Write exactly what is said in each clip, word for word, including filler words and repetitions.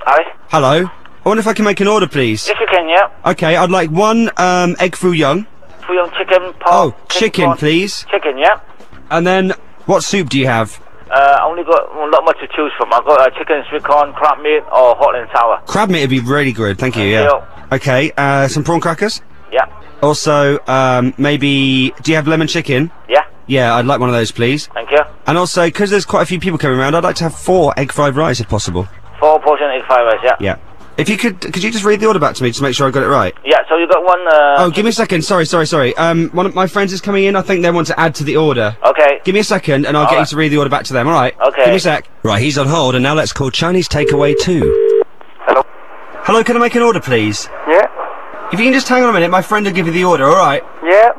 Hi. Hello. I wonder if I can make an order, please. Yes, you can, yeah. Okay, I'd like one um, egg foo young. Foo young chicken, pork. Oh, chicken, prawn. please. Chicken, yeah. And then, what soup do you have? Uh, I only got well, not much to choose from. I got uh, chicken, sweet corn, crab meat, or hot and sour. Crab meat would be really good, thank you, yeah. you. Okay, uh, some prawn crackers? Yeah. Also, um, maybe, do you have lemon chicken? Yeah. Yeah, I'd like one of those, please. Thank you. And also, because there's quite a few people coming around, I'd like to have four egg fried rice, if possible. Four portion egg fried rice, yeah. Yeah. If you could, could you just read the order back to me, just to make sure I got it right? Yeah, so you got one, uh... Oh, give me a second, sorry, sorry, sorry. Um, one of my friends is coming in, I think they want to add to the order. Okay. Give me a second, and I'll All get right. you to read the order back to them, alright? Okay. Give me a sec. Right, he's on hold, and now let's call Chinese Takeaway two. Hello? Hello, can I make an order, please? Yeah. If you can just hang on a minute, my friend will give you the order, alright? Yeah.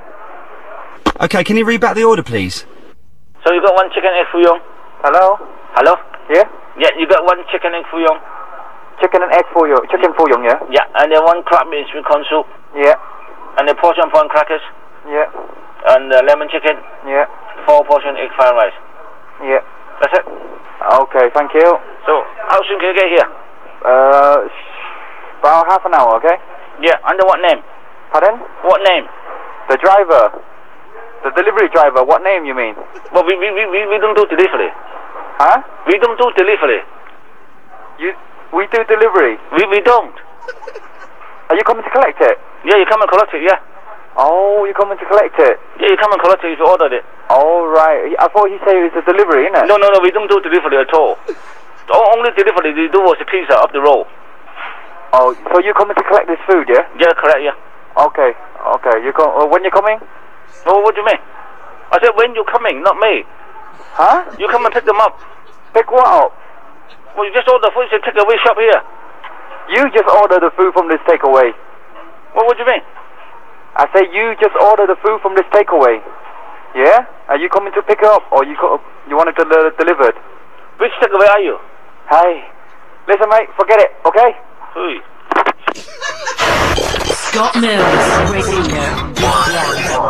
Okay, can you read back the order, please? So you got one chicken egg foo young? Hello? Hello? Yeah? Yeah, you got one chicken egg foo young? Chicken and egg foo young. Chicken foo young, yeah? Yeah, and then one crab meat sweet corn soup. Yeah. And then portion prawn crackers. Yeah. And uh, lemon chicken. Yeah. Four portion egg fried rice. Yeah. That's it. Okay, thank you. So, how soon can you get here? Uh, about half an hour, okay? Yeah, under what name? Pardon? What name? The driver. The delivery driver. What name you mean? Well, we, we, we, we we don't do delivery. Huh? We don't do delivery. You... We do delivery. We, we don't. Are you coming to collect it? Yeah, you come and collect it, yeah. Oh, you're coming to collect it? Yeah, you come and collect it if you ordered it. Oh, right. I thought he said it was a delivery, innit? No, no, no, we don't do delivery at all. The only delivery we do was the pizza up the road. Oh, so you're coming to collect this food, yeah? Yeah, correct, yeah. Okay, okay. You co- uh, when you coming? Oh, what do you mean? I said when you coming, not me. Huh? You come and pick them up. Pick what up? Well, you just order food, you take away shop here. You just order the food from this takeaway. Well, what do you mean? I say you just order the food from this takeaway. Yeah? Are you coming to pick it up, or you co- you want it del- delivered? Which takeaway are you? Hey, listen, mate. Forget it. Okay? Hey. Scott Mills Radio.